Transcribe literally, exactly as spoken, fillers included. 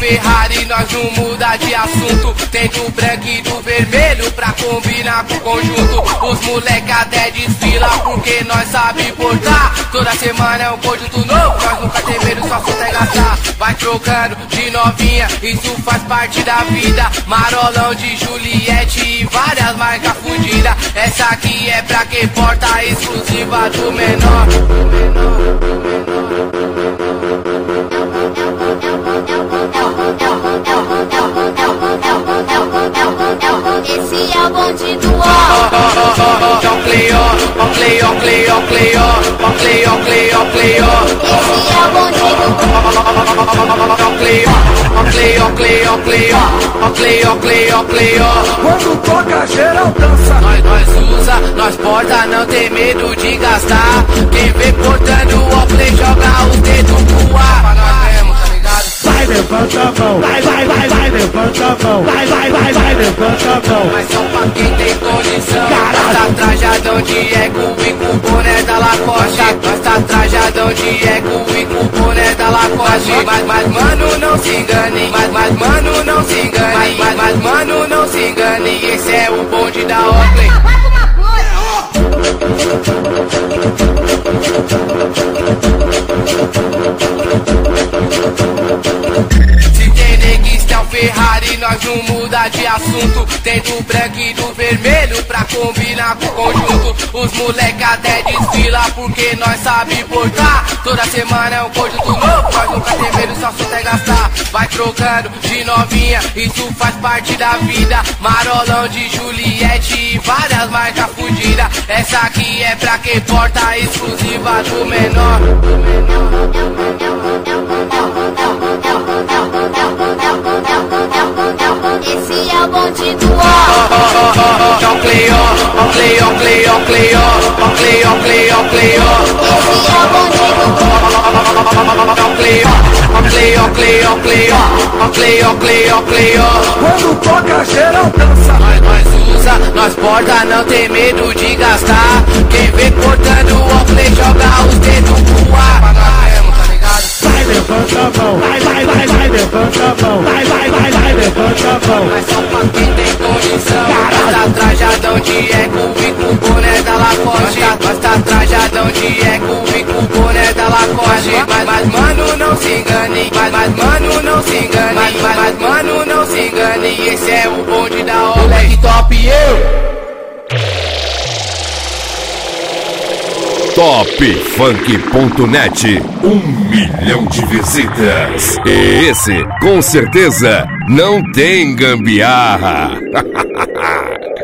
Ferrari, nós não muda de assunto. Tem do branco e do vermelho pra combinar com o conjunto. Os moleque até desfila porque nós sabe portar. Toda semana é um conjunto novo, nós nunca tem medo, só solta e gastar. Vai trocando de novinha, isso faz parte da vida. Marolão de Juliette e várias marcas fudidas. Essa aqui é pra quem porta, exclusiva do menor. Esse é o bonde do ó. Ó Cleio, ó Cleio, ó Cleio, ó Cleio, ó Cleio, ó Cleio, ó Cleio. Esse é o bonde do ó Cleio, ó Cleio, ó Cleio, ó Cleio, ó Cleio, ó Cleio, ó Cleio. Quando toca geral dança. Nós, nós usa, nós porta, não tem medo de gastar. Quem vê portando o Play joga os dedos pro ar. Pra nós mesmo, tá ligado? Vai, levanta a mão. Vai, vai, vai, vai, levanta a mão. Vai, vai, vai, vai, levanta a mão. Mas só pra quem tem condição. Nós tá trajadão de eco e com boné da Lacoste. Nós tá trajadão de eco e com boné da Lacoste. Mas, mas mano, não se engane. Mas, mas mano, não se engane. Mas, mas, mas mano, não se engane. Esse é o bonde da Oakley. Se tem neguista é o Ferrari, nós não muda de assunto. Tem do branco e do vermelho pra combinar com o conjunto. Os moleque até desfila porque nós sabe portar. Toda semana é um conjunto novo, nós nunca tem medo, só solta e gastar. Vai trocando de novinha, isso faz parte da vida. Marolão de Juliette e várias marcas fudidas. Essa aqui é pra quem porta, exclusiva do menor. Esse é o bonde do ó. Ó Cleio, ó Cleio, ó Cleio, ó Cleio, ó Cleio, ó Cleio, ó Cleio. Esse é o bonde do ó Cleio, ó Cleio, ó Cleio, ó Cleio, ó Cleio, ó Cleio, ó Cleio. Quando toca geral dança. Nós, nós usa, nós porta, não tem medo de gastar. Quem vê portando o Play joga os dedos pro ar. Pra nós mesmo, tá ligado? Vai, levanta a mão. Vai, vai, vai, vai, levanta a mão. Vai, vai, vai, vai, levanta a mão. Mas só pra quem tem condição. Nós tá trajadão de eco e com boné da Lacoste. Nós tá trajadão de eco e com boné da Lacoste. Mas, mas mano, não se engane. Mas, mas mano, não se engane. Mas, mas, mas mano, não se engane. Esse é o bonde da Oakley. Top eu. top funk ponto net, um milhão de visitas. E esse, com certeza, não tem gambiarra.